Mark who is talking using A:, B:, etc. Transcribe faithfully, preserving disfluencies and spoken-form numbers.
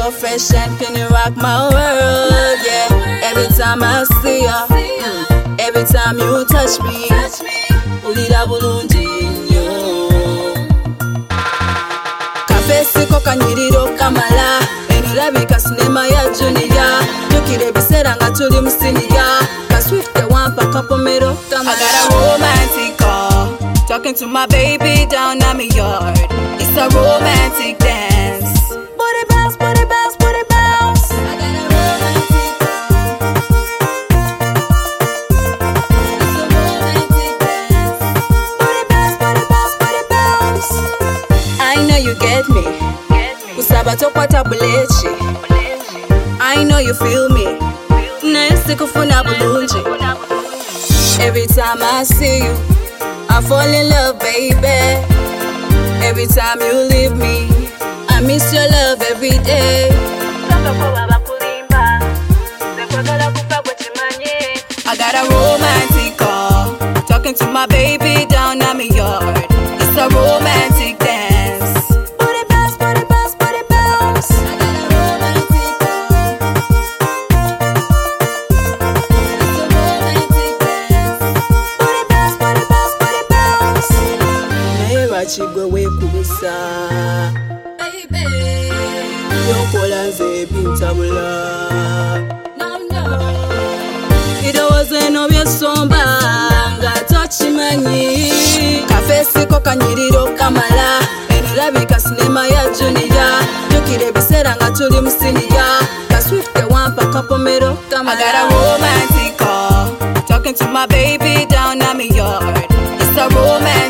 A: so fresh and can you rock my world, yeah. Every time I see ya, mm, every time you touch me, ulira bulungi nnyo. Kafesiko kanyiriro kamala, enolabika sinema ya Junior. Jukira ebiseera nga tuli mu siniya, ka Swift ewampa kapomero kamala. I got a romantic call, talking to my baby down at my yard. It's a romantic dance. Booty bounce, booty bounce, booty bounce. I got a romantic call. It's a romantic dance. Booty bounce, booty bounce, booty bounce. I know you get me. Kusaba tokwata bulechi. I know you feel me. Nesi kufuna bulungi. Every time I see you, I fall in love, baby. Every time you leave me, I miss your love every day. I got a romantic call, talking to my baby down at my yard. It's a romantic dance. Booty bounce, booty bounce, booty bounce. I got a romantic call. It's a romantic dance. Booty bounce, booty bounce, booty bounce. Naye lwaki weekubisa yokola nze bintabula birowoozo eno byesomba nga tokimanyi kafeesiko kanyiriro kamala enolabika sinema ya Junior. Jukira ebiseera nga tuli mu siniya, ka Swift ewampa kapomero kamala. I got a romantic call, talking to my baby down at my yard. It's a romantic